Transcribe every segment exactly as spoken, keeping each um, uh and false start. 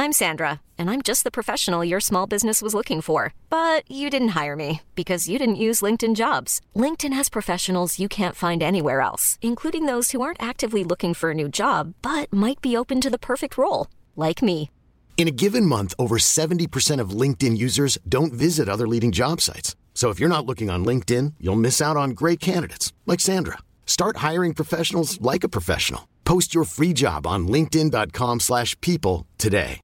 I'm Sandra, and I'm just the professional your small business was looking for. But you didn't hire me because you didn't use LinkedIn Jobs. LinkedIn has professionals you can't find anywhere else, including those who aren't actively looking for a new job, but might be open to the perfect role, like me. In a given month, over seventy percent of LinkedIn users don't visit other leading job sites. So if you're not looking on LinkedIn, you'll miss out on great candidates like Sandra. Start hiring professionals like a professional. Post your free job on linkedin.com slash people today.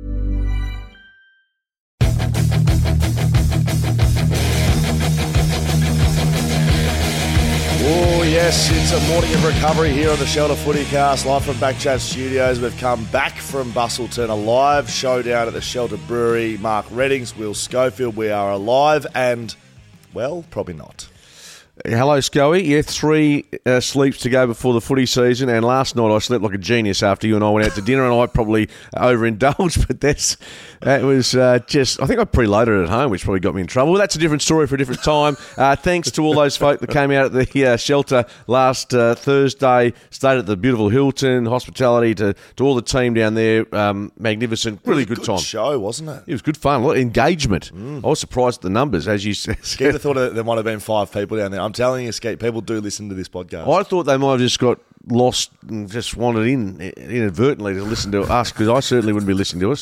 Oh, yes, it's a morning of recovery here on the Shelter Footycast, live from Backchat Studios. We've come back from Bustleton, a live showdown at the Shelter Brewery. Mark Reddings, Will Schofield, we are alive and, well, probably not. Hello, Scully. Yeah, three uh, sleeps to go before the footy season, and last night I slept like a genius after you and I went out to dinner, and I probably overindulged, but that's that was uh, just, I think I preloaded at home, which probably got me in trouble. Well, that's a different story for a different time. Uh, thanks to all those folk that came out at the uh, shelter last uh, Thursday, stayed at the beautiful Hilton, hospitality to, to all the team down there. Um, magnificent, really good, good time. show, wasn't it? It was good fun, a lot of engagement. Mm. I was surprised at the numbers, as you said. Skeeter thought there might have been five people down there. I'm telling you, Skeet, people do listen to this podcast. I thought they might have just got lost and just wanted in inadvertently to listen to us, because I certainly wouldn't be listening to us.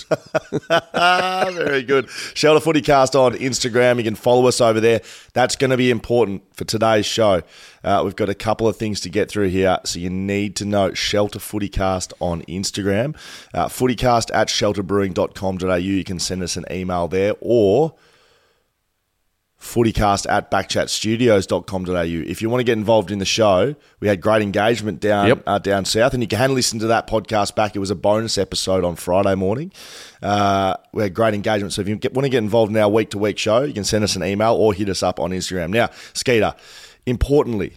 Very good. Shelter Footycast on Instagram. You can follow us over there. That's going to be important for today's show. Uh, we've got a couple of things to get through here, so you need to note Shelter Footycast on Instagram. Uh, footycast at shelter brewing dot com dot a u. You can send us an email there, or footycast at backchat studios dot com dot a u. If you want to get involved in the show, we had great engagement down yep. uh, down south, and you can listen to that podcast back. It was a bonus episode on Friday morning. Uh, we had great engagement, so if you get, want to get involved in our week-to-week show, you can send us an email or hit us up on Instagram. Now, Skeeter, importantly,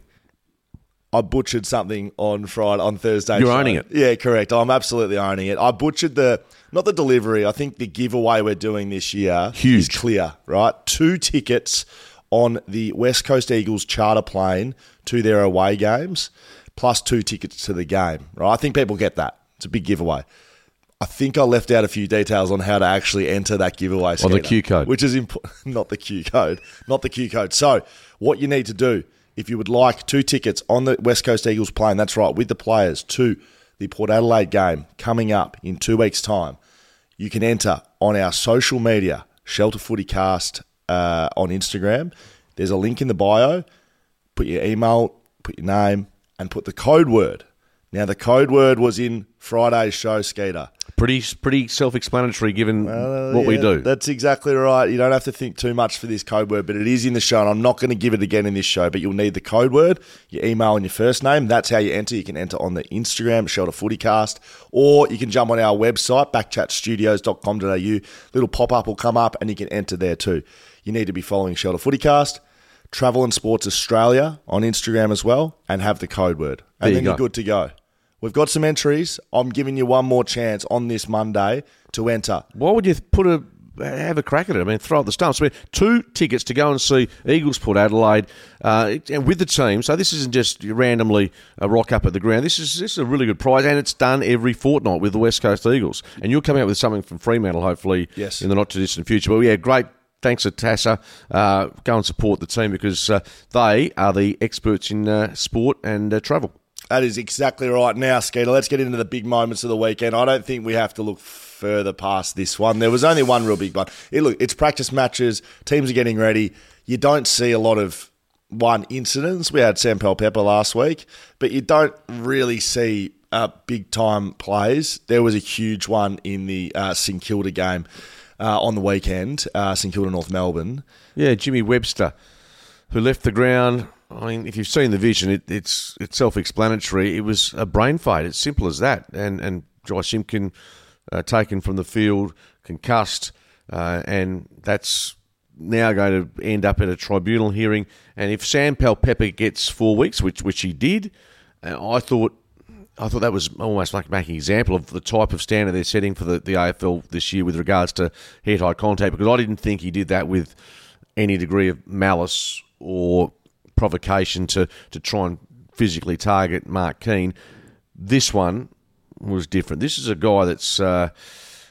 I butchered something on Friday, on Thursday. You're show. owning it. Yeah, correct. I'm absolutely owning it. I butchered the, not the delivery, I think the giveaway we're doing this year Huge. is clear, right? Two tickets on the West Coast Eagles charter plane to their away games, plus two tickets to the game, right? I think people get that. It's a big giveaway. I think I left out a few details on how to actually enter that giveaway. Or the Q code. Which is important. Not the Q code. Not the Q code. So what you need to do, if you would like two tickets on the West Coast Eagles plane, that's right, with the players, to the Port Adelaide game coming up in two weeks' time, you can enter on our social media, Shelter Footycast uh, on Instagram. There's a link in the bio. Put your email, put your name, and put the code word. Now, the code word was in Friday's show, Skeeter. Pretty pretty self-explanatory given Well, what yeah, we do. That's exactly right. You don't have to think too much for this code word, but it is in the show, and I'm not going to give it again in this show, but you'll need the code word, your email and your first name. That's how you enter. You can enter on the Instagram, Shelter Footycast, or you can jump on our website, backchat studios dot com dot a u. Little pop-up will come up, and you can enter there too. You need to be following Shelter Footycast, Travel and Sports Australia on Instagram as well, and have the code word. And There you then go. you're good to go. We've got some entries. I'm giving you one more chance on this Monday to enter. Why would you put a have a crack at it? I mean, throw at the stumps. I mean, two tickets to go and see Eagles Port Adelaide uh, and with the team. So this isn't just randomly a rock up at the ground. This is this is a really good prize, and it's done every fortnight with the West Coast Eagles. And you'll come out with something from Fremantle, hopefully, Yes. in the not-too-distant future. But, yeah, great. Thanks to Tassa. Uh, go and support the team, because uh, they are the experts in uh, sport and uh, travel. That is exactly right. Now, Skeeter, let's get into the big moments of the weekend. I don't think we have to look further past this one. There was only one real big one. It, look, it's practice matches. Teams are getting ready. You don't see a lot of one incidents. We had Sam Pepper last week, but you don't really see uh, big-time plays. There was a huge one in the uh, St Kilda game uh, on the weekend, uh, St Kilda North Melbourne. Yeah, Jimmy Webster, who left the ground. I mean, if you've seen the vision, it, it's it's self-explanatory. It was a brain fade. It's simple as that. And and Josh Simpkin uh, taken from the field, concussed, uh, and that's now going to end up at a tribunal hearing. And if Sam Pepper gets four weeks, which which he did, uh, I thought I thought that was almost like making an example of the type of standard they're setting for the, the A F L this year with regards to head-high contact, because I didn't think he did that with any degree of malice or provocation to, to try and physically target Mark Keane. This one was different. This is a guy that's uh,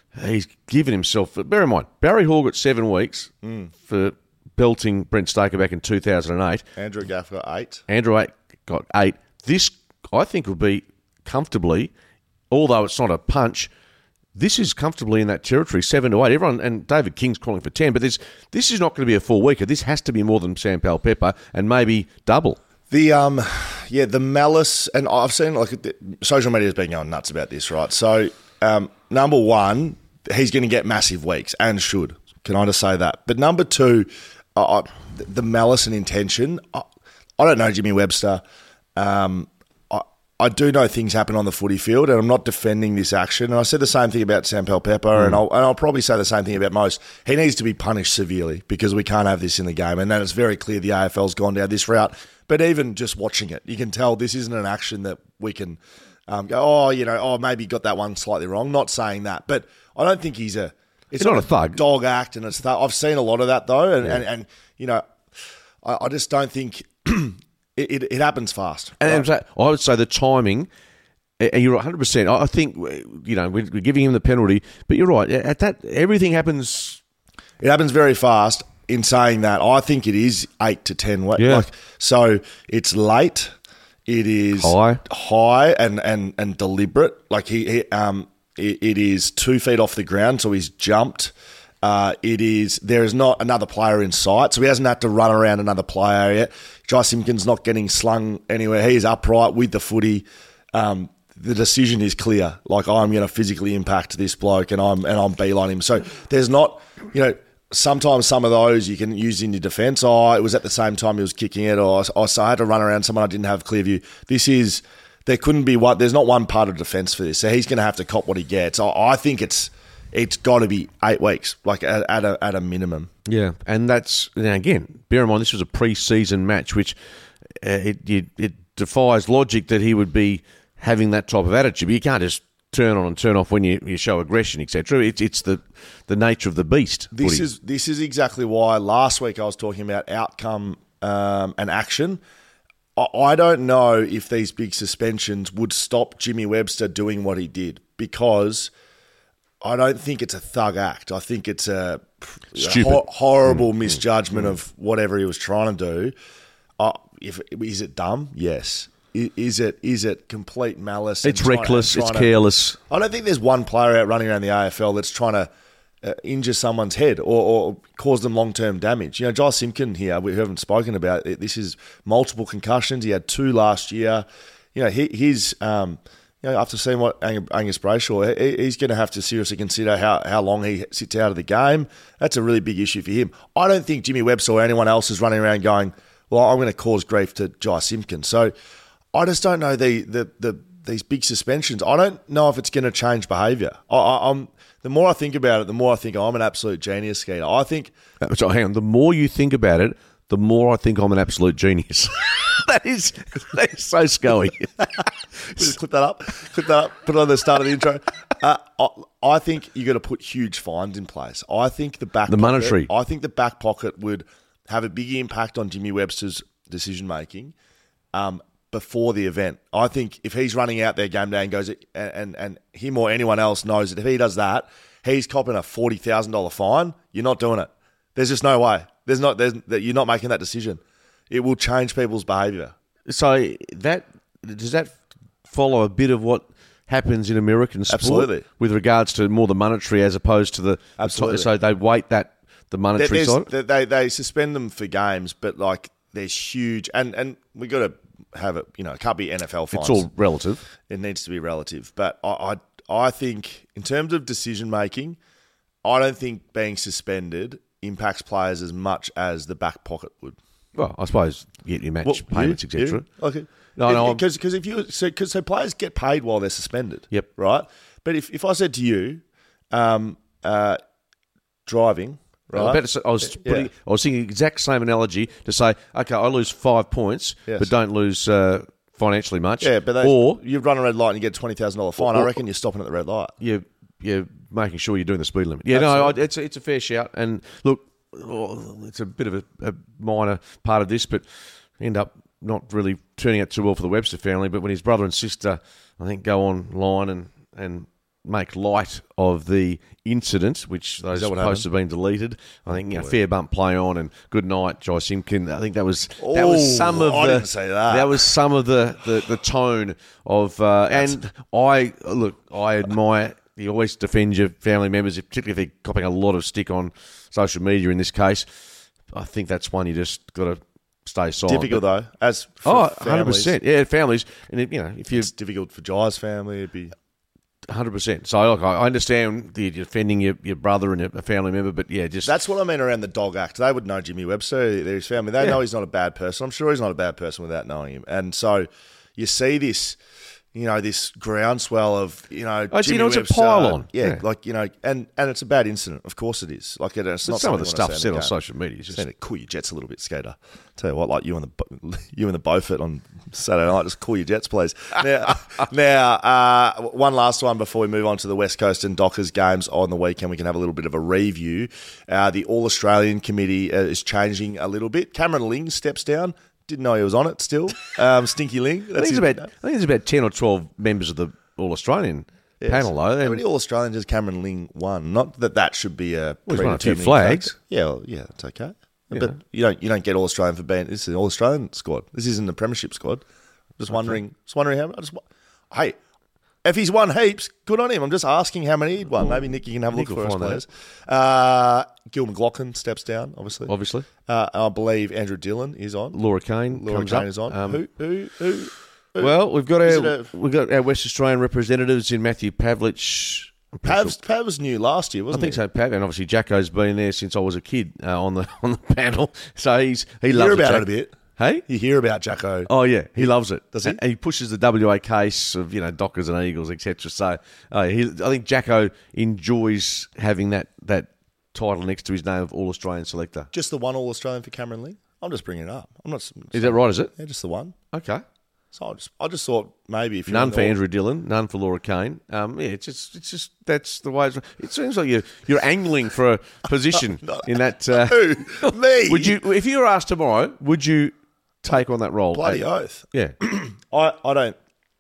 he's given himself. Bear in mind, Barry Hall got seven weeks Mm. for belting Brent Staker back in two thousand eight. Andrew Gaff got eight. Andrew eight got eight. This, I think, will be comfortably, although it's not a punch, this is comfortably in that territory, seven to eight. Everyone, and David King's calling for ten, but this this is not going to be a full weeker. This has to be more than Sam Powell-Pepper and maybe double. The um, yeah, the malice, and I've seen like social media has been going nuts about this, right? So, um, number one, he's going to get massive weeks and should. Can I just say that? But number two, uh, the malice and intention. I, I don't know Jimmy Webster. Um, I I do know things happen on the footy field, and I'm not defending this action. And I said the same thing about Sam Powell-Pepper, mm. and I'll and I'll probably say the same thing about most. He needs to be punished severely because we can't have this in the game, and then it's very clear the A F L's gone down this route. But even just watching it, you can tell this isn't an action that we can um, go, oh, you know, oh, maybe got that one slightly wrong. Not saying that, but I don't think he's a. It's he's not, not a thug. Dog act, and it's thug. I've seen a lot of that though, and yeah. and, and you know, I, I just don't think it, it, it happens fast. And right? I would say the timing. And you're right, one hundred percent. I think you know we're giving him the penalty, but you're right. At that, everything happens. It happens very fast. In saying that, I think it is eight to ten weeks. Yeah. Like, so it's late. It is high, high, and, and, and deliberate. Like he, he um, it, it is two feet off the ground, so he's jumped. Uh, it is there is not another player in sight, so he hasn't had to run around another player yet. Jai Simpkins not getting slung anywhere. He is upright with the footy. Um, the decision is clear. Like I'm going to physically impact this bloke, and I'm and I'm beeline him. So there's not, you know. Sometimes some of those you can use in your defence. Oh, it was at the same time he was kicking it, or, or so I had to run around someone I didn't have clear view. This is, there couldn't be one, there's not one part of defence for this. So he's going to have to cop what he gets. I, I think it's it's got to be eight weeks, like at, at, a, at a minimum. Yeah, and that's, now again, bear in mind this was a pre-season match, which uh, it, it, it defies logic that he would be having that type of attitude. But you can't just turn on and turn off when you, you show aggression, et cetera. It's it's the, the nature of the beast. This footy. is this is exactly why last week I was talking about outcome um, and action. I, I don't know if these big suspensions would stop Jimmy Webster doing what he did, because I don't think it's a thug act. I think it's a, a ho- horrible mm. misjudgment mm. of whatever he was trying to do. Uh, if is it dumb? Yes. Is it is it complete malice? It's reckless. It's careless. I don't think there's one player out running around the A F L that's trying to uh, injure someone's head or, or cause them long-term damage. You know, Jai Simpkin here, we haven't spoken about it. This is multiple concussions. He had two last year. You know, he, he's um, you know, after seeing what Angus Brayshaw, he, he's going to have to seriously consider how, how long he sits out of the game. That's a really big issue for him. I don't think Jimmy Webster or anyone else is running around going, well, I'm going to cause grief to Jai Simpkin. So I just don't know the, the, the these big suspensions. I don't know if it's going to change behaviour. I, I, I'm the more I think about it, the more I think I'm an absolute genius, Skeeter. I think. So hang on. The more you think about it, the more I think I'm an absolute genius. that is that is so scoey. Just clip that up. Clip that up. Put it on the start of the intro. Uh, I, I think you got to put huge fines in place. I think the back the pocket, monetary. I think the back pocket would have a big impact on Jimmy Webster's decision making. Um, before the event. I think if he's running out there game day and goes, and, and, and him or anyone else knows that if he does that, he's copping a forty thousand dollars fine, you're not doing it. There's just no way. There's not, there's, that you're not making that decision. It will change people's behaviour. So that, does that follow a bit of what happens in American sport? Absolutely. With regards to more the monetary as opposed to the... Absolutely. So they weight that, the monetary there, side? They, they suspend them for games, but like there's huge, and, and we got to have it, you know, it can't be N F L fines. It's all relative. It needs to be relative. But I, I, I think in terms of decision making, I don't think being suspended impacts players as much as the back pocket would. Well, I suppose you get your match well, payments, et cetera. Okay. No, no, because because if you so, cause, so players get paid while they're suspended. Yep. Right. But if, if I said to you, um, uh, driving. Right. I, say, I was putting, yeah. I was thinking the exact same analogy to say, okay, I lose five points, yes. but don't lose uh, financially much. Yeah, but they, or you run a red light and you get a twenty thousand dollars fine. Or, I reckon you're stopping at the red light. You're, you're making sure you're doing the speed limit. Yeah, Absolutely. no, I, it's, a, it's a fair shout. And look, oh, it's a bit of a, a minor part of this, but end up not really turning out too well for the Webster family. But when his brother and sister, I think, go online and, and make light of the incident, which those that what posts have been deleted. I think, you know, fair bump, play on, and good night, Joy Simpkin. I think that was that Oh, was some of I the didn't say that. that was some of the the, the tone of. Uh, and I look, I admire. You always defend your family members, particularly if they're copping a lot of stick on social media. In this case, I think that's one you just got to stay silent. Difficult though, as for Oh, families. one hundred percent. Yeah, families. And, if, you know, if you It's difficult for Jai's family. It'd be one hundred percent. So, look, I understand the you're defending your, your brother and a family member, but yeah, just. That's what I mean around the dog act. They would know Jimmy Webster, they're his family. They Yeah. know he's not a bad person. I'm sure he's not a bad person without knowing him. And so you see this, you know, this groundswell of, you know, Oh, Jimmy you know, it's a Webster. pile-on. Yeah, Yeah. like, you know, and, and it's a bad incident. Of course it is. Like, it, it's But not some of the something stuff you said wanna on say in the game. social media is just. Saying to cool your jets a little bit, Skater. Tell you what, like you and the Bo- you and the Beaufort on Saturday night, just cool your jets, please. Now, now uh, one last one before we move on to the West Coast and Dockers games on the weekend. We can have a little bit of a review. Uh, the All Australian Committee uh, is changing a little bit. Cameron Ling steps down. Didn't know he was on it still. Um, Stinky Ling. I think, That's it's his- about, I think there's about ten or twelve members of the All Australian Yes. panel, though. How And- many All Australians has Cameron Ling won? Not that that should be a Well, he's won a few predetermining flags. factor. Yeah, well, yeah, that's okay. Yeah. But you don't you don't get All Australian for being this is an All Australian squad. This isn't the Premiership squad. Just wondering, just wondering how. I just wa- hey, if he's won heaps, good on him. I'm just asking how many he'd won. Maybe Nick, you can have a Nick look will for us, find please. Uh, Gil McLaughlin steps down, obviously. Obviously. Uh, I believe Andrew Dillon is on. Laura Kane Laura comes Kane up. is on. Um, who, who, who, who? Well, we've got Is our it a- we've got our West Australian representatives in Matthew Pavlich. I'm pretty Pav, sure- Pav was new last year, I wasn't think he? so, Pav, and obviously Jacko's been there since I was a kid uh, on the on the panel. So he's he You loves hear about Jack- it a bit. Hey, You hear about Jacko. oh yeah, he loves it. Does he? And he pushes the W A case of you know Dockers and Eagles, et cetera. So uh, he, I think Jacko enjoys having that that title next to his name of All Australian selector. Just the one All Australian for Cameron Ling? I'm just bringing it up. I'm not. Is that right? Is it? Yeah, just the one. Okay. So I just, I just thought maybe if you're None in for the- Andrew Dillon, none for Laura Kane. Um, yeah, it's just, it's just that's the way. It's, it seems like you're you're angling for a position in that. Uh, Who? Me? Would you, if you were asked tomorrow, would you take on that role? Bloody Uh, oath. Yeah. I, I don't.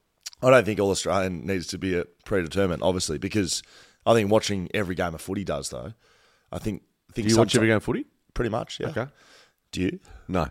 I don't think All Australian needs to be a predetermined, obviously, because I think watching every game of footy does though. I think. I think Do you watch someti- every game of footy? Pretty much. Yeah. Okay. Do you? No.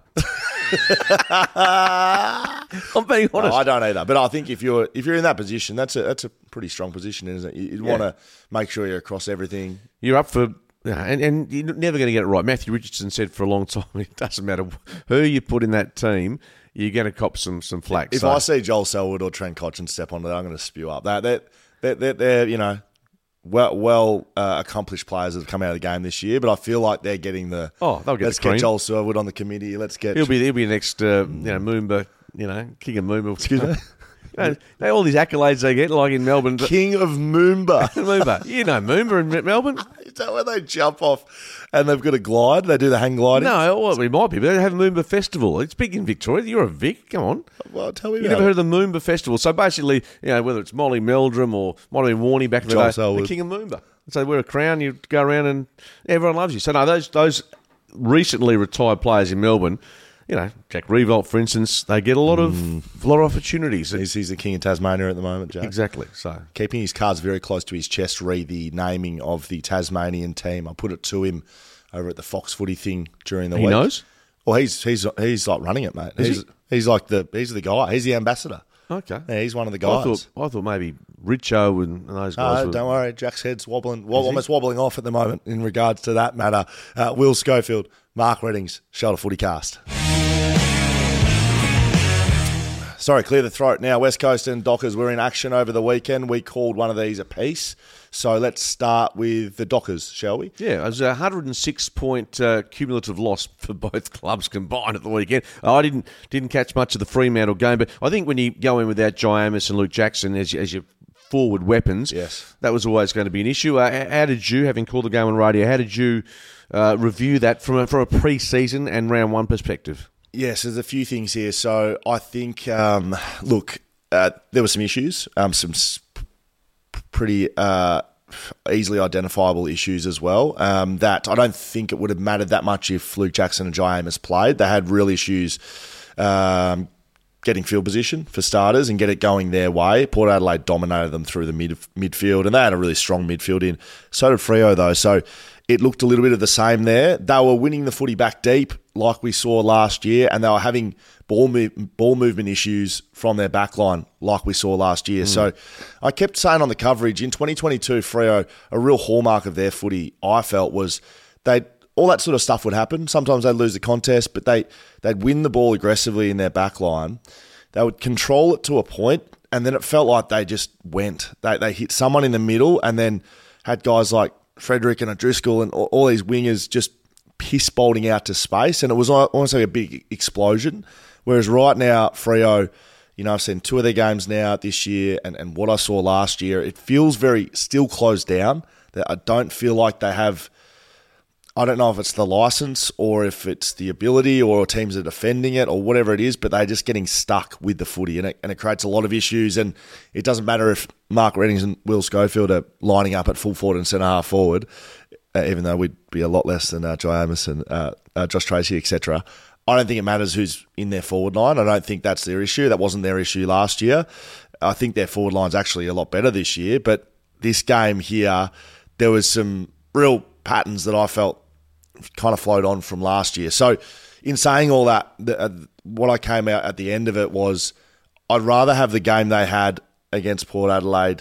I'm being honest. No, I don't either. But I think if you're if you're in that position, that's a that's a pretty strong position, isn't it? You'd Yeah. want to make sure you're across everything. You're up for, yeah, and, and you're never going to get it right. Matthew Richardson said for a long time, it doesn't matter who you put in that team, you're going to cop some some flack. If So- I see Joel Selwood or Trent Cotchin step onto that, I'm going to spew up. They're, they're, they're, they're, they're you know, well, well uh, accomplished players that have come out of the game this year, but I feel like they're getting the. Oh, they'll get Let's the cream. get Joel Selwood on the committee. Let's get. he'll be he'll be the next, uh, you know, Moomba, you know, King of Moomba. Excuse me? You know, they, all these accolades they get, like in Melbourne. King of Moomba. Moomba, you know Moomba in Melbourne. Is that where they jump off and they've got a glide? They do the hang gliding? No, well, it might be, but they have a Moomba festival. It's big in Victoria. You're a Vic. Come on. Well, tell me You about never it. heard of the Moomba Festival? So basically, you know, whether it's Molly Meldrum or might have been Warney back in the Joel day, Selwood. the King of Moomba. So wear a crown, you go around and everyone loves you. So no, those those recently retired players in Melbourne, you know, Jack Revolt, for instance, they get a lot of Mm. a lot of opportunities. He's, he's the King of Tasmania at the moment, Jack. Exactly. So Keeping his cards very close to his chest, re the naming of the Tasmanian team. I put it to him over at the Fox Footy thing during the he week. knows. Well, he's he's he's like running it, mate. Is he's he? he's like the he's the guy. He's the ambassador. Okay. Yeah, he's one of the I guys. thought I thought maybe Richo and, and those guys. No, were, don't worry. Jack's head's wobbling, well, almost wobbling off at the moment in regards to that matter. Uh, Will Schofield, Mark Reddings, Shoulder Footy Cast. Sorry, clear the throat. Now, West Coast and Dockers were in action over the weekend. We called one of these apiece. So let's start with the Dockers, shall we? Yeah, it was a one hundred six point uh, cumulative loss for both clubs combined at the weekend. I didn't didn't catch much of the Fremantle game, but I think when you go in without Jai Amos and Luke Jackson as, as your forward weapons, Yes. that was always going to be an issue. Uh, how did you, having called the game on radio, how did you uh, review that from a, from a pre-season and round one perspective? Yes, there's a few things here. So I think, um, look, uh, there were some issues, um, some s- pretty uh, easily identifiable issues as well. Um, that I don't think it would have mattered that much if Luke Jackson and Jai Amos played. They had real issues um, getting field position for starters and get it going their way. Port Adelaide dominated them through the mid midfield, and they had a really strong midfield in. So did Freo, though. So it looked a little bit of the same there. They were winning the footy back deep like we saw last year, and they were having ball move, ball movement issues from their backline like we saw last year. Mm. So I kept saying on the coverage, in twenty twenty-two, Freo, a real hallmark of their footy, I felt, was they all that sort of stuff would happen. Sometimes they'd lose the contest, but they, they'd win the ball aggressively in their backline. They would control it to a point, and then it felt like they just went. They, they hit someone in the middle and then had guys like Frederick and O'Driscoll and all, all these wingers just piss bolting out to space, and it was almost like a big explosion. Whereas right now, Freo, you know, I've seen two of their games now this year, and, and what I saw last year, it feels very still closed down. That I don't feel like they have, I don't know if it's the license or if it's the ability or teams are defending it or whatever it is, but they're just getting stuck with the footy, and it, and it creates a lot of issues. And it doesn't matter if Mark Reddings and Will Schofield are lining up at full forward and centre half forward, uh, even though we'd be a lot less than uh, Jai Amos and uh, uh, Josh Tracy, et cetera. I don't think it matters who's in their forward line. I don't think that's their issue. That wasn't their issue last year. I think their forward line's actually a lot better this year. But this game here, there was some real patterns that I felt kind of flowed on from last year. So in saying all that, the, uh, what I came out at the end of it was I'd rather have the game they had against Port Adelaide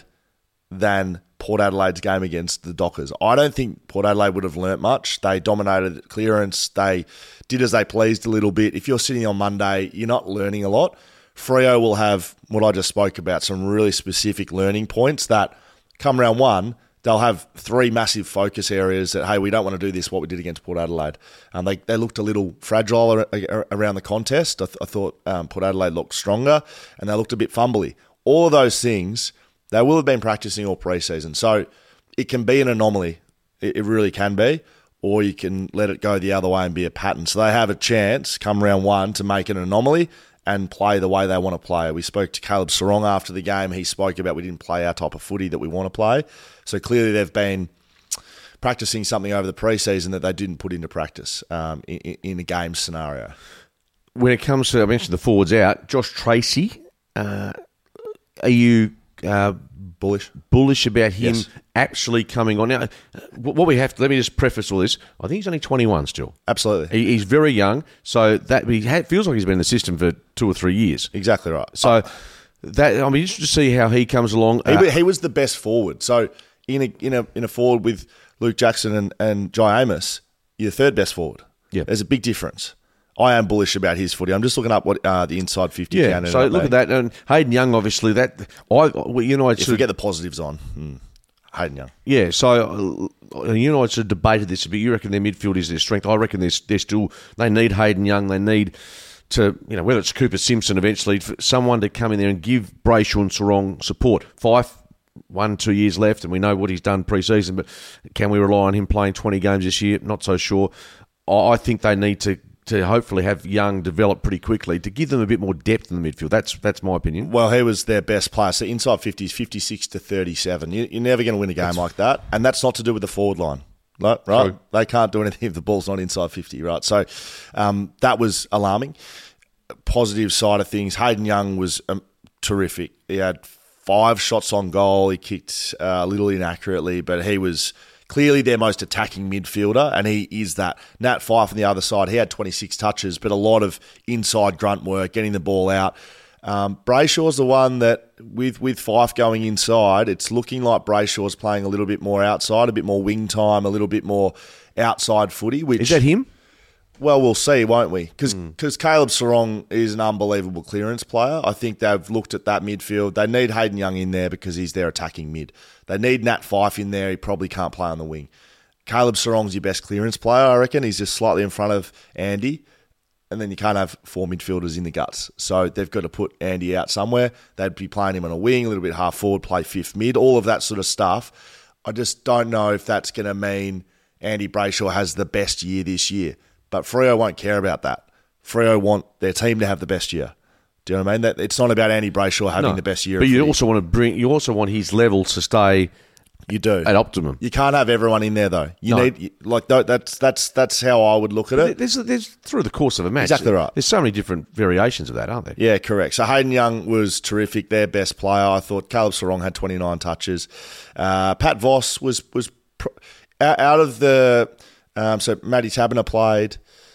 than Port Adelaide's game against the Dockers. I don't think Port Adelaide would have learnt much. They dominated clearance. They did as they pleased a little bit. If you're sitting on Monday, you're not learning a lot. Freo will have what I just spoke about, some really specific learning points that come round one, they'll have three massive focus areas that, hey, we don't want to do this, what we did against Port Adelaide. Um, they, they looked a little fragile ar- ar- around the contest. I, th- I thought um, Port Adelaide looked stronger, and they looked a bit fumbly. All of those things, they will have been practicing all pre-season. So it can be an anomaly. It, it really can be. Or you can let it go the other way and be a pattern. So they have a chance come round one to make an anomaly and play the way they want to play. We spoke to Caleb Sarong after the game. He spoke about we didn't play our type of footy that we want to play. So clearly they've been practicing something over the pre-season that they didn't put into practice um, in, in a game scenario. When it comes to, I mentioned the forwards out, Josh Tracy, uh, are you uh, bullish bullish about him yes. actually coming on? Now, what we have to, let me just preface all this, I think he's only twenty-one still. Absolutely. He, he's very young, so that he had, feels like he's been in the system for two or three years. Exactly right. So that I'm interested to see how he comes along. He, uh, he was the best forward. So in a in a in a forward with Luke Jackson and, and Jai Amos, you're the third best forward. Yeah. There's a big difference. I am bullish about his footy. I'm just looking up what uh, the inside fifty yeah, can. So look at that. And Hayden Young, obviously, that I you know, if we get the positives on, hmm, Hayden Young. Yeah, so uh, you know, I sort of debated this a bit. You reckon their midfield is their strength? I reckon they're, they're still they need Hayden Young. They need to, you know, whether it's Cooper Simpson eventually, for someone to come in there and give Brayshaw and Sarong support. Fife, one, two years left, and we know what he's done pre-season, but can we rely on him playing twenty games this year? Not so sure. I think they need to. to hopefully have Young develop pretty quickly to give them a bit more depth in the midfield. That's that's my opinion. Well, he was their best player. So inside fifty is fifty-six to thirty-seven. You, you're never going to win a game that's, like that. And that's not to do with the forward line, right? right? They can't do anything if the ball's not inside fifty, right? So um, that was alarming. Positive side of things, Hayden Young was um, terrific. He had five shots on goal. He kicked uh, a little inaccurately, but he was clearly their most attacking midfielder, and he is that. Nat Fyfe on the other side, he had twenty-six touches, but a lot of inside grunt work, getting the ball out. Um, Brayshaw's the one that, with, with Fyfe going inside, it's looking like Brayshaw's playing a little bit more outside, a bit more wing time, a little bit more outside footy. Which, is that him? Well, we'll see, won't we? Because mm. Caleb Sarong is an unbelievable clearance player. I think they've looked at that midfield. They need Hayden Young in there because he's their attacking mid. They need Nat Fyfe in there. He probably can't play on the wing. Caleb Sarong's your best clearance player, I reckon. He's just slightly in front of Andy. And then you can't have four midfielders in the guts. So they've got to put Andy out somewhere. They'd be playing him on a wing, a little bit half forward, play fifth mid, all of that sort of stuff. I just don't know if that's going to mean Andy Brayshaw has the best year this year. But Freo won't care about that. Freo want their team to have the best year. Do you know what I mean? That it's not about Andy Brayshaw having no, the best year. But you also want to bring. You also want his levels to stay You do at optimum. You can't have everyone in there though. You No. need like that's that's that's how I would look at it. There's, there's through the course of a match. Exactly right. There's so many different variations of that, aren't there? Yeah, correct. So Hayden Young was terrific, their best player. I thought Caleb Sarong had twenty-nine touches. Uh, Pat Voss was was pr- out of the um, so Matty Tabiner played.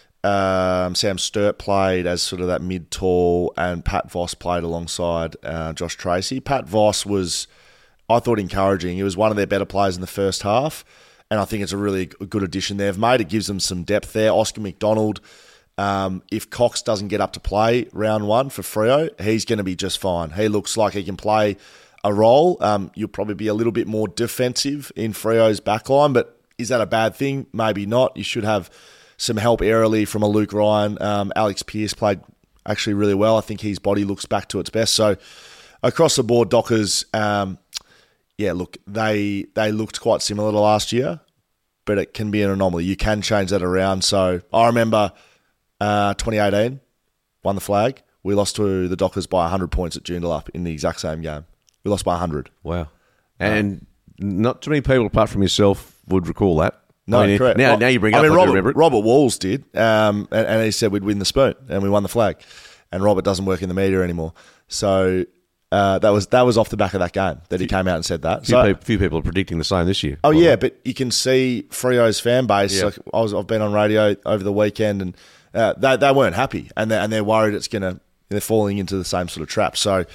Um, Sam Sturt played as sort of that mid-tall, and Pat Voss played alongside uh, Josh Tracy. Pat Voss was, I thought, encouraging. He was one of their better players in the first half, and I think it's a really good addition they've made. It gives them some depth there. Oscar McDonald, um, if Cox doesn't get up to play round one for Freo, he's going to be just fine. He looks like he can play a role. Um, you'll probably be a little bit more defensive in Freo's backline, but is that a bad thing? Maybe not. You should have some help aerially from a Luke Ryan. Um, Alex Pearce played actually really well. I think his body looks back to its best. So across the board, Dockers, um, yeah, look, they they looked quite similar to last year, but it can be an anomaly. You can change that around. So I remember uh, twenty eighteen, won the flag. We lost to the Dockers by one hundred points at Joondalup in the exact same game. We lost by one hundred. Wow. And um, not too many people apart from yourself would recall that. No, I mean, correct. Now, well, now you bring it I up, mean, I Robert, remember it. Robert Walls did, um, and, and he said we'd win the spoon, and we won the flag. And Robert doesn't work in the media anymore, so uh, that was that was off the back of that game that he came out and said that. Few, So, people, few people are predicting the same this year. oh yeah, but you can see Freo's fan base. Yeah. Like I was, I've been on radio over the weekend, and uh, they they weren't happy, and they're, and they're worried it's gonna they're falling into the same sort of trap. So.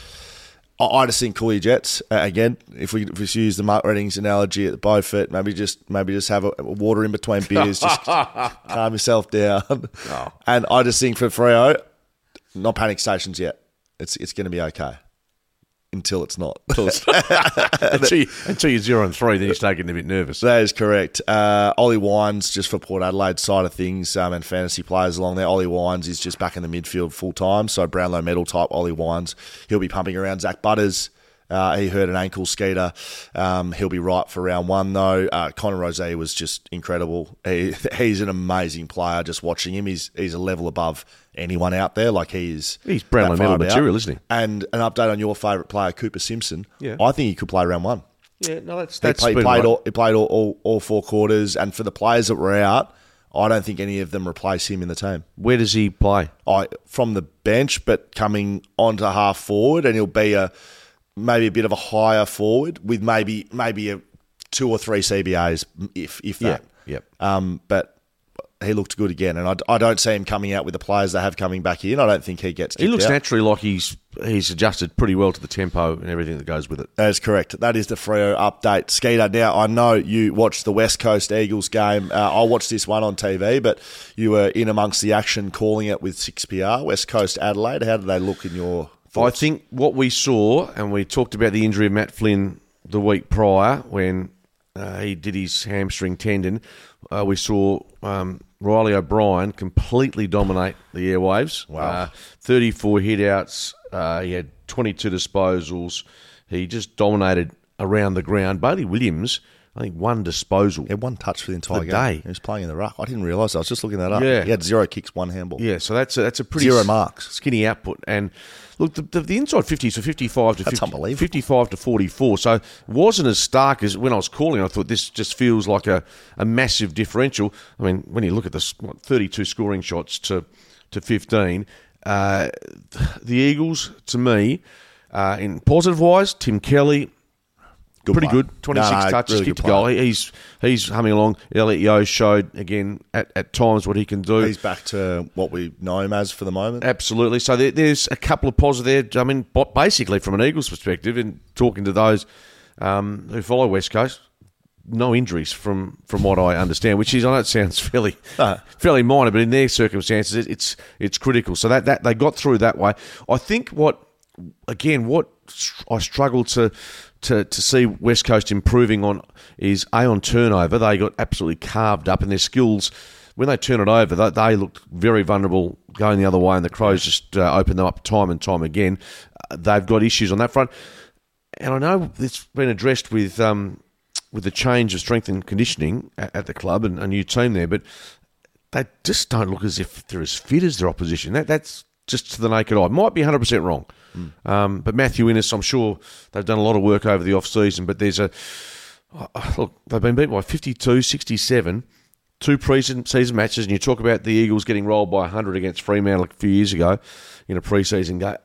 I just think Cooley Jets, uh, again, if we, if we use the Mark Reddings analogy at the Beaufort, maybe just maybe just have a, a water in between beers, just calm yourself down. Oh. And I just think for Freo, not panic stations yet. It's it's going to be okay until it's not. until, you, until you're zero and three, then you start getting a bit nervous. That is correct. Uh, Ollie Wines, just for Port Adelaide side of things, um, and fantasy players along there. Ollie Wines is just back in the midfield full time. So Brownlow medal type Ollie Wines. He'll be pumping around Zach Butters. Uh, he hurt an ankle skeeter. Um, he'll be right for round one though. Uh, Connor Rosé was just incredible. He, he's an amazing player. Just watching him, he's he's a level above anyone out there. Like he is. He's Brownlow that far medal about. material, isn't he? And an update on your favourite player, Cooper Simpson. Yeah. I think he could play round one. Yeah, no, that's He, that's play, he been played right. all he played all, all, all four quarters, and for the players that were out, I don't think any of them replace him in the team. Where does he play? I from the bench, but coming onto half forward, and he'll be a maybe a bit of a higher forward with maybe maybe a two or three C B As if if that. Yeah, yep. Um, but he looked good again, and I, I don't see him coming out with the players they have coming back in. I don't think he gets. He looks out. naturally like he's he's adjusted pretty well to the tempo and everything that goes with it. That is correct. That is the Freo update. Skeeter, now I know you watched the West Coast Eagles game. Uh, I watched this one on T V, but you were in amongst the action calling it with six P R. West Coast Adelaide, how did they look in your thoughts? I think what we saw, and we talked about the injury of Matt Flynn the week prior when uh, he did his hamstring tendon, uh, we saw um, Riley O'Brien completely dominate the airwaves. Wow. Uh, thirty-four hit-outs. Uh, he had twenty-two disposals. He just dominated around the ground. Bailey Williams, I think, one disposal. He had one touch for the entire The game. day. He was playing in the ruck. I didn't realise. I was just looking that up. Yeah. He had zero kicks, one handball. Yeah, so that's a, that's a pretty Zero s- marks. skinny output. And look, the, the, the inside fifties were fifty-five to That's fifty, unbelievable. fifty-five to forty-four. So it wasn't as stark as when I was calling. I thought this just feels like a, a massive differential. I mean, when you look at this, what, thirty-two scoring shots to to fifteen, uh, the Eagles, to me, uh, in positive wise, Tim Kelly. Good Pretty player. good. twenty-six No, no, touches, really kicked good a goal. player. He's he's humming along. Elliot Yeo showed again at, at times what he can do. He's back to what we know him as for the moment. Absolutely. So there, there's a couple of positives there. I mean, bo- basically from an Eagles perspective, and talking to those um, who follow West Coast, no injuries from, from what I understand, which is, I know it sounds fairly No. fairly minor, but in their circumstances, it, it's it's critical. So that, that they got through that way. I think what, again, what I struggle to to to see West Coast improving on is A, on turnover. They got absolutely carved up in their skills. When they turn it over, they, they looked very vulnerable going the other way, and the Crows just uh, opened them up time and time again. Uh, they've got issues on that front. And I know it's been addressed with um, with the change of strength and conditioning at, at the club and a new team there, but they just don't look as if they're as fit as their opposition. That, that's just to the naked eye. Might be one hundred percent wrong. Mm. Um, but Matthew Innes, I'm sure they've done a lot of work over the off-season, but there's a look, they've been beaten by fifty-two sixty-seven, two pre-season matches, and you talk about the Eagles getting rolled by one hundred against Fremantle a few years ago in a pre-season game.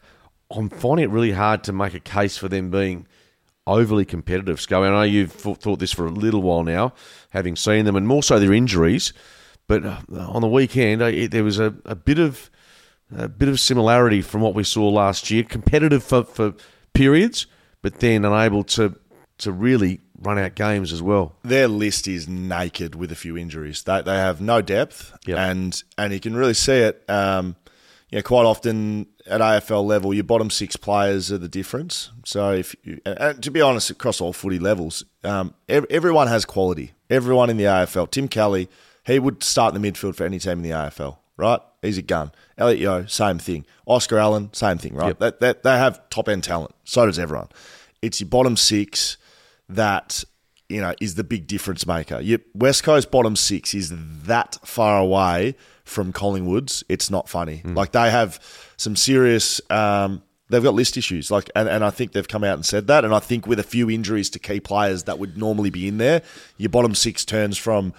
I'm finding it really hard to make a case for them being overly competitive, Scully. I know you've thought this for a little while now, having seen them, and more so their injuries. But on the weekend, there was a, a bit of a bit of similarity from what we saw last year. Competitive for, for periods, but then unable to to really run out games as well. Their list is naked with a few injuries. They they have no depth, yep. and and you can really see it. Um, you know, quite often at A F L level, your bottom six players are the difference. So if you, and to be honest, across all footy levels, um, everyone has quality. Everyone in the A F L. Tim Kelly, he would start in the midfield for any team in the A F L, right? He's a gun. Elliot Yeo, same thing. Oscar Allen, same thing, right? Yep. That, that, they have top-end talent. So does everyone. It's your bottom six that, you know, is the big difference maker. Your West Coast bottom six is that far away from Collingwood's. It's not funny. Mm. Like, they have some serious... Um, they've got list issues, like, and, and I think they've come out and said that. And I think with a few injuries to key players that would normally be in there, your bottom six turns from...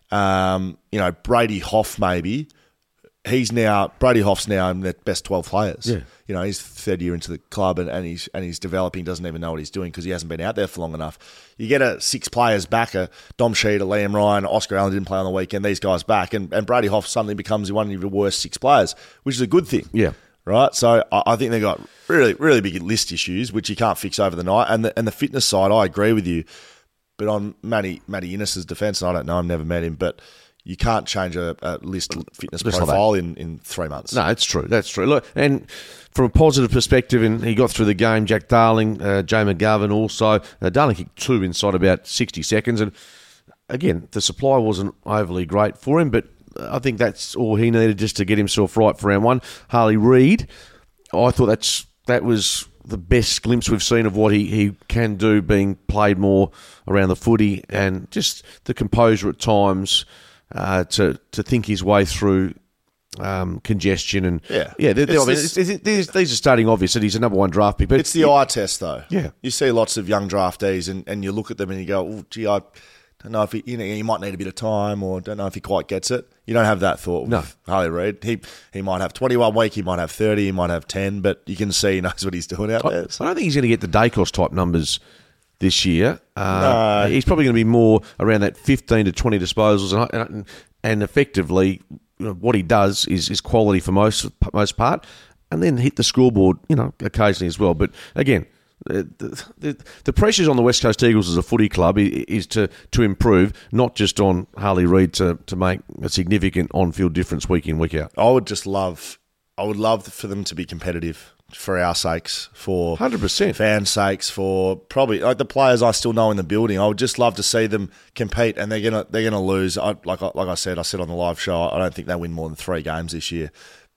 Um, you know, Brady Hoff maybe. He's now Brady Hoff's now in the best twelve players. Yeah. You know, he's third year into the club and, and he's and he's developing, doesn't even know what he's doing because he hasn't been out there for long enough. You get a six players back, a Dom Sheed, a Liam Ryan, Oscar Allen didn't play on the weekend, these guys back, and, and Brady Hoff suddenly becomes one of the worst six players, which is a good thing. Yeah. Right? So I, I think they've got really, really big list issues, which you can't fix over the night. And the, and the fitness side, I agree with you. But on Matty, Matty Innes' defence, and I don't know, I've never met him, but you can't change a, a list fitness Just profile like in, in three months. No, it's true. That's true. Look, and from a positive perspective, and he got through the game, Jack Darling, uh, Jay McGovern also. Uh, Darling kicked two inside about sixty seconds. And again, the supply wasn't overly great for him, but I think that's all he needed just to get himself right for round one. Harley Reid, I thought that's that was the best glimpse we've seen of what he, he can do, being played more around the footy, and just the composure at times. Uh, to to think his way through um, congestion and yeah, yeah. They're, they're, I mean, this, it's, it's, these, these are starting obvious that he's a number one draft pick, but it's the it, eye test though. Yeah, you see lots of young draftees and, and you look at them and you go, oh, gee, I don't know if he, you know, he might need a bit of time or don't know if he quite gets it. You don't have that thought. No, with Harley Reid. He he might have twenty-one week, he might have thirty, he might have ten, but you can see he knows what he's doing out I, there. So. I don't think he's going to get the Dacos type numbers this year. Uh, no. He's probably going to be more around that fifteen to twenty disposals, and and, and effectively, you know, what he does is, is quality for most most part, and then hit the scoreboard, you know, occasionally as well. But again, the the, the pressures on the West Coast Eagles as a footy club is to to improve, not just on Harley Reid to to make a significant on field difference week in, week out. I would just love, I would love for them to be competitive. For our sakes, for one hundred percent fans' sakes, for probably like the players I still know in the building. I would just love to see them compete, and they're gonna they're gonna lose. I, like like I said, I said on the live show, I don't think they win more than three games this year.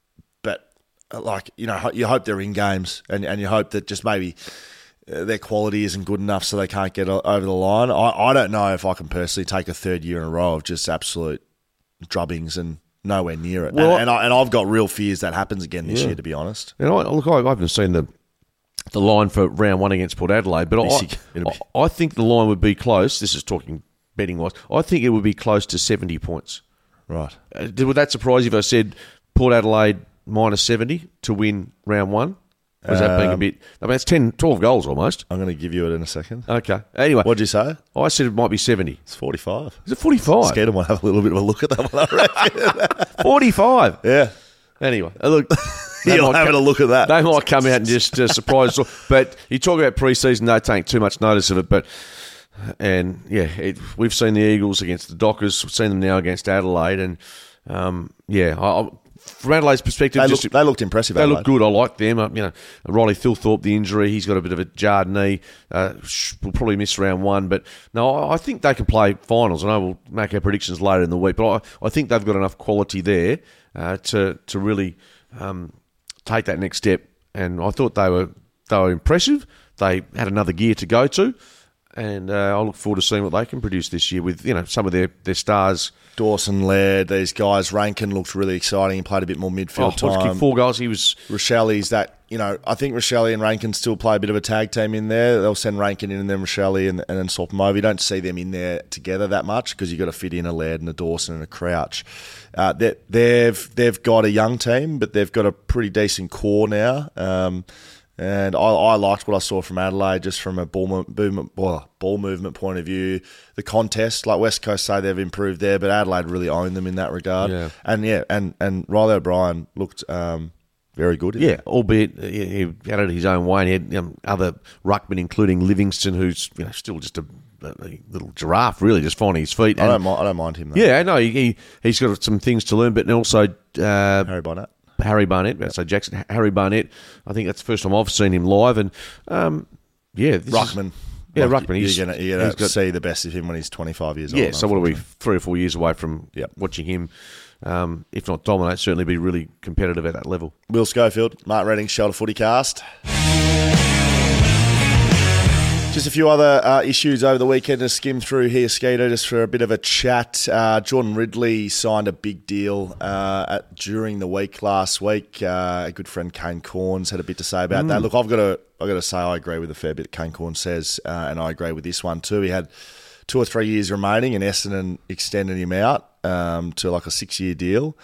But like you know, you hope they're in games, and, and you hope that just maybe their quality isn't good enough, so they can't get over the line. I, I don't know if I can personally take a third year in a row of just absolute drubbings and. Nowhere near it, well, and, and, I, and I've got real fears that happens again this yeah. year. To be honest, and I, look, I haven't seen the the line for round one against Port Adelaide, but I, I, I think the line would be close. This is talking betting wise. I think it would be close to seventy points. Right? Uh, would that surprise you if I said Port Adelaide minus seventy to win round one? Or is that um, being a bit... I mean, it's ten, twelve goals almost. I'm going to give you it in a second. Okay. Anyway. What did you say? I said it might be seventy. It's forty-five. Is it forty-five? Scared I might have a little bit of a look at that one, I reckon. forty-five? Yeah. Anyway, look... You're having come, a look at that. They might come out and just uh, surprise us. But you talk about pre-season, don't take too much notice of it. But And, yeah, it, we've seen the Eagles against the Dockers. We've seen them now against Adelaide. And, um, yeah, I... I from Adelaide's perspective, they, just, look, they looked impressive. They Adelaide. look good. I like them. Uh, you know, Riley Thilthorpe, the injury, he's got a bit of a jarred knee. Uh, we'll probably miss round one, but no, I, I think they can play finals. I know we'll make our predictions later in the week, but I, I think they've got enough quality there uh, to to really um, take that next step. And I thought they were they were impressive. They had another gear to go to, and uh, I look forward to seeing what they can produce this year with you know some of their, their stars. Dawson Laird, these guys. Rankin looked really exciting. He played a bit more midfield oh, time. Kicked four goals. He was Rochelle, he's that you know, I think Rochelle and Rankin still play a bit of a tag team in there. They'll send Rankin in and then Rochelle and, and then swap them over. You don't see them in there together that much because you've got to fit in a Laird and a Dawson and a Crouch. Uh, they've they've got a young team, but they've got a pretty decent core now. Um, and I, I liked what I saw from Adelaide, just from a ball movement, well, ball movement point of view. The contest, like West Coast say they've improved there, but Adelaide really owned them in that regard. Yeah. And yeah, and and Riley O'Brien looked um, very good. Yeah, it? albeit he had it his own way. And he had um, other ruckmen, including Livingston, who's you know still just a, a little giraffe, really, just finding his feet. I And, don't mind. I don't mind him. Though. Yeah, no, he, he he's got some things to learn, but also uh, Harry Barnett. Harry Barnett, yep. so Jackson Harry Barnett. I think that's the first time I've seen him live, and um, yeah, this Ruckman. Is, yeah, like Ruckman. He's, you're going to got, see the best of him when he's twenty-five years yeah, old. Yeah, so what are we, three or four years away from yep. watching him, um, if not dominate, certainly be really competitive at that level. Will Schofield, Mark Redding, Shelter Footy Cast. Just a few other uh, issues over the weekend to skim through here, Skeeter, just for a bit of a chat. Uh, Jordan Ridley signed a big deal uh, at, during the week last week. Uh, a good friend, Kane Corns, had a bit to say about mm. that. Look, I've got to, I've got to say I agree with a fair bit Kane Corns says, uh, and I agree with this one too. He had two or three years remaining, and Essendon extended him out um, to like a six-year deal,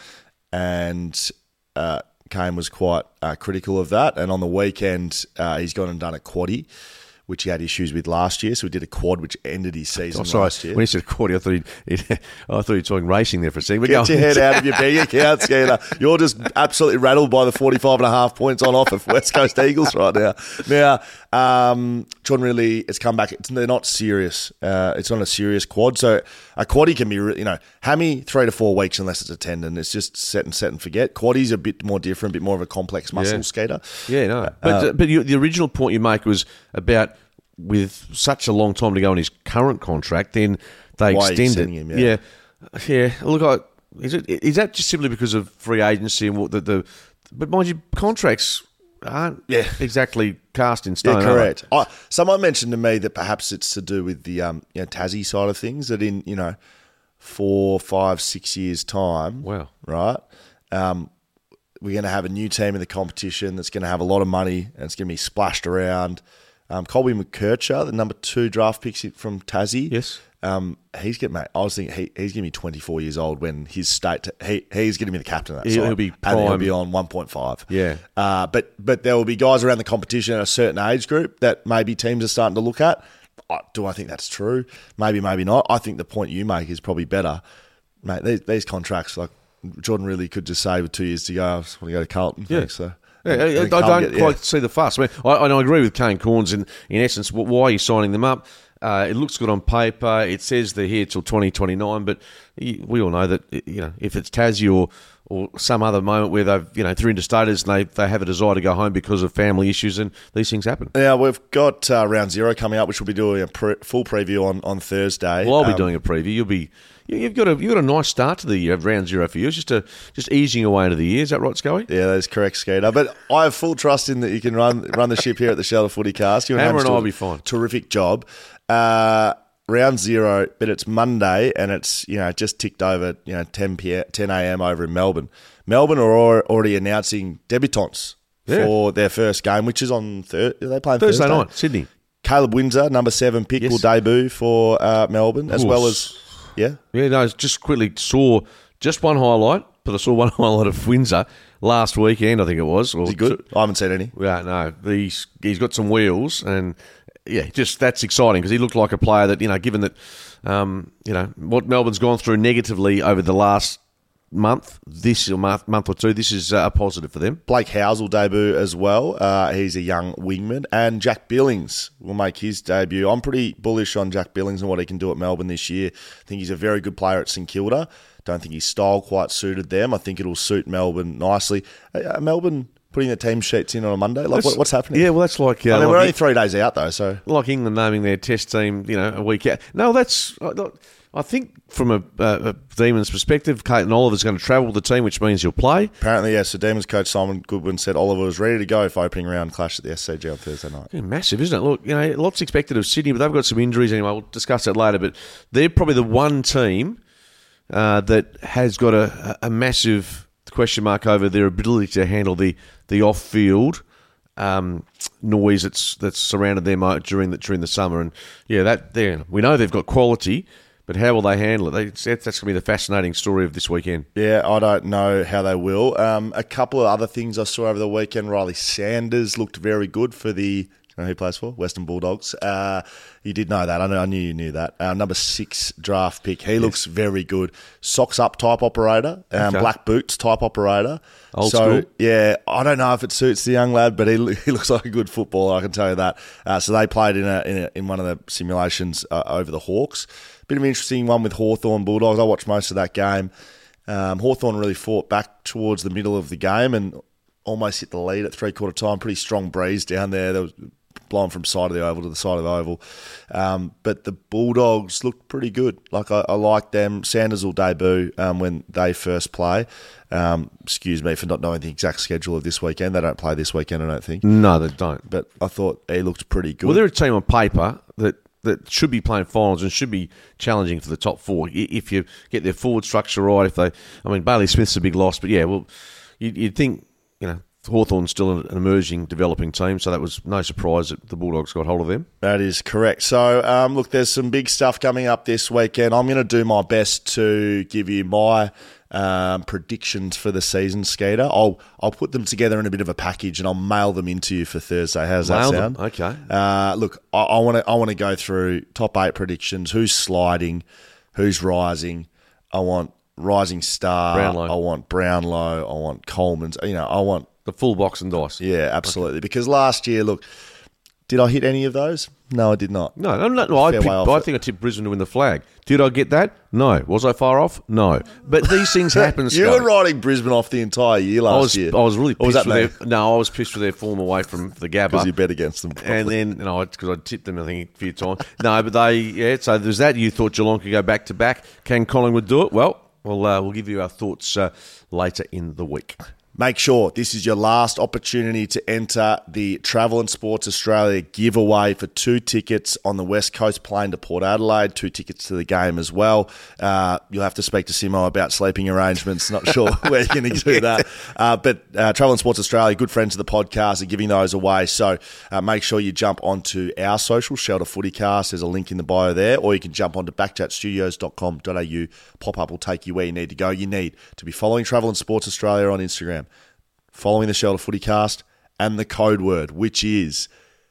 and uh, Kane was quite uh, critical of that. And on the weekend, uh, he's gone and done a quaddie, which he had issues with last year. So we did a quad, which ended his season oh, sorry. last year. When he said quad, I thought he'd, he'd, I thought he was talking racing there for a second. But Get your head out of your bank account, Skeeter. You're just absolutely rattled by the forty-five and a half points on offer for West Coast Eagles right now. Now, um, Jordan Ridley has come back. It's, they're not serious. Uh, it's not a serious quad. So a quaddie can be, you know, hammy three to four weeks unless it's a tendon. It's just set and set and forget. Quaddie's a bit more different, a bit more of a complex muscle, yeah. Skeeter. Yeah, no. But, uh, but you, the original point you make was about with such a long time to go on his current contract, then they Why extend it. Him, yeah. yeah, yeah. Look, I, is it is that just simply because of free agency and what the, the but mind you, contracts aren't yeah. exactly cast in stone. Yeah, correct. I, someone mentioned to me that perhaps it's to do with the um, you know, Tassie side of things. That in you know four, five, six years time, wow, right. Um, we're going to have a new team in the competition that's going to have a lot of money and it's going to be splashed around. Um, Colby McKercher, the number two draft pick from Tassie. Yes. Um, he's getting, mate, I was thinking he, he's going to be twenty-four years old when his state, he, he's going to be the captain of that he'll, side. He'll be prime. And he'll be on one point five. Yeah. Uh, but, but there will be guys around the competition at a certain age group that maybe teams are starting to look at. Do I think that's true? Maybe, maybe not. I think the point you make is probably better. Mate, these, these contracts, like Jordan really could just say with two years to go, I just want to go to Carlton. Yeah. Thanks, so. Yeah, I, I don't get, quite yeah. see the fuss. I mean, I, and I agree with Kane Corns in, in essence. Why are you signing them up? Uh, it looks good on paper. It says they're here till twenty twenty-nine, but we all know that you know if it's Tassie or or some other moment where they've you know they're interstaters and they they have a desire to go home because of family issues, and these things happen. Now we've got uh, round zero coming up, which we'll be doing a pre- full preview on, on Thursday. Well, I'll be um, doing a preview. You'll be. You've got a you've got a nice start to the year of round zero for you. It's just a just easing away into the year. Is that right, Scully? Yeah, that is correct, Skeeter. But I have full trust in that you can run run the ship here at the Shelter Footy Cast. You and Hammer and I'll be fine. Terrific job. Uh, round zero, but it's Monday and it's you know just ticked over you know ten a.m. over in Melbourne. Melbourne are already announcing debutants yeah. for their first game, which is on Thursday. Are they playing Thursday, Thursday night, Sydney. Caleb Windsor, number seven pick, yes. will debut for uh, Melbourne, as Ooh. well as. Yeah, yeah. No, just quickly saw just one highlight, but I saw one highlight of Windsor last weekend. I think it was. Is he good? I haven't seen any. Yeah, no. He's he's got some wheels, and yeah, just that's exciting because he looked like a player that you know, given that um, you know what Melbourne's gone through negatively over the last month, this month, month or two, this is a positive for them. Blake Howes will debut as well. Uh, he's a young wingman. And Jack Billings will make his debut. I'm pretty bullish on Jack Billings and what he can do at Melbourne this year. I think he's a very good player at St Kilda. Don't think his style quite suited them. I think it'll suit Melbourne nicely. Uh, Melbourne putting the team sheets in on a Monday? Like, what, what's happening? Yeah, well, that's like... Uh, I mean, like we're only three days out, though, so... Like England naming their test team, you know, a week out. No, that's... I think from a, uh, a Demons perspective, Clayton Oliver's going to travel with the team, which means he'll play. Apparently, yes. So Demons coach Simon Goodwin said Oliver was ready to go for opening round clash at the S C G on Thursday night. Yeah, massive, isn't it? Look, you know, lots expected of Sydney, but they've got some injuries anyway. We'll discuss that later. But they're probably the one team uh, that has got a, a massive question mark over their ability to handle the, the off-field um, noise that's that's surrounded them uh, during the during the summer. And yeah, that there we know they've got quality, but how will they handle it? They, that's going to be the fascinating story of this weekend. Yeah, I don't know how they will. Um, a couple of other things I saw over the weekend. Riley Sanders looked very good for the. You know who he plays for? Western Bulldogs. Uh, you did know that. I, know, I knew you knew that. Uh, number six draft pick. He yes. looks very good. Socks up type operator. Um, okay. Black boots type operator. Old so, school. Yeah, I don't know if it suits the young lad, but he, he looks like a good footballer, I can tell you that. Uh, so they played in a, in, a, in one of the simulations uh, over the Hawks. Bit of an interesting one with Hawthorn Bulldogs. I watched most of that game. Um, Hawthorn really fought back towards the middle of the game and almost hit the lead at three-quarter time. Pretty strong breeze down there. There was blowing from side of the oval to the side of the oval. Um, but the Bulldogs looked pretty good. Like, I, I like them. Sanders will debut um, when they first play. Um, excuse me for not knowing the exact schedule of this weekend. They don't play this weekend, I don't think. No, they don't. But I thought he looked pretty good. Well, they're a team on paper that that should be playing finals and should be challenging for the top four. If you get their forward structure right, if they... I mean, Bailey Smith's a big loss, but yeah, well, you'd, you'd think, you know, Hawthorn's still an emerging, developing team, so that was no surprise that the Bulldogs got hold of them. That is correct. So, um, look, there's some big stuff coming up this weekend. I'm going to do my best to give you my um, predictions for the season, Skeeter. I'll I'll put them together in a bit of a package and I'll mail them into you for Thursday. How's that mail sound? Them. Okay. Uh, look, I want to I want to go through top eight predictions. Who's sliding? Who's rising? I want rising star. Brownlow. I want Brownlow. I want Coleman's. You know, I want. The full box and dice. Yeah, absolutely. Okay. Because last year, look, did I hit any of those? No, I did not. No, no, no. I, picked, I think I tipped Brisbane to win the flag. Did I get that? No. Was I far off? No. But these things happen, You Scott. were riding Brisbane off the entire year last I was, year. I was really pissed was that with their, No, I was pissed with their form away from the Gabba. Because you bet against them. Probably. And then, you know, because I tipped them, I think, a few times. No, but they, yeah, so there's that. You thought Geelong could go back to back. Can Collingwood do it? Well, we'll, uh, we'll give you our thoughts uh, later in the week. Make sure this is your last opportunity to enter the Travel and Sports Australia giveaway for two tickets on the West Coast plane to Port Adelaide, two tickets to the game as well. Uh, you'll have to speak to Simo about sleeping arrangements. Not sure where you're going to do that. Uh, but uh, Travel and Sports Australia, good friends of the podcast, are giving those away. So uh, make sure you jump onto our social, Shelter Footycast. There's a link in the bio there. Or you can jump onto backchat studios dot com dot a u. Pop-up will take you where you need to go. You need to be following Travel and Sports Australia on Instagram, following the Shelter Footycast, and the code word, which is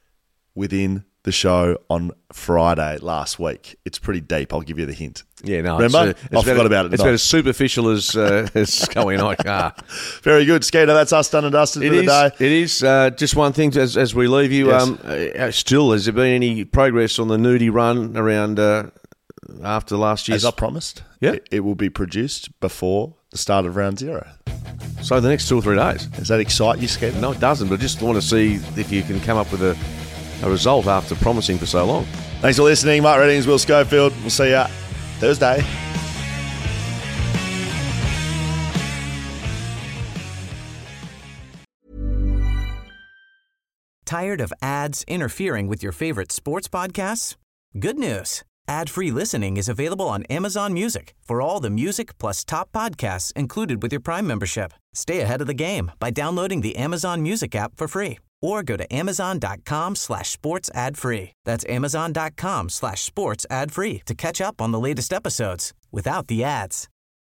within the show on Friday last week. It's pretty deep. I'll give you the hint. Yeah, no. Remember? It's, uh, it's I forgot about, about it. It's about as superficial as, uh, as going on. Ah. Very good, Skeeter. That's us done and dusted it for is, the day. It is. Uh, just one thing to, as, as we leave you. Yes. Um, uh, still, has there been any progress on the nudie run around uh, after last year? As I promised, yeah. it, it will be produced before the start of round zero. So the next two or three days. Does that excite you, Skeeter? No, it doesn't, but I just want to see if you can come up with a, a result after promising for so long. Thanks for listening. Mark Reddings, Will Schofield. We'll see you Thursday. Tired of ads interfering with your favorite sports podcasts? Good news. Ad-free listening is available on Amazon Music for all the music plus top podcasts included with your Prime membership. Stay ahead of the game by downloading the Amazon Music app for free or go to amazon.com slash sports ad free. That's amazon.com slash sports ad free to catch up on the latest episodes without the ads.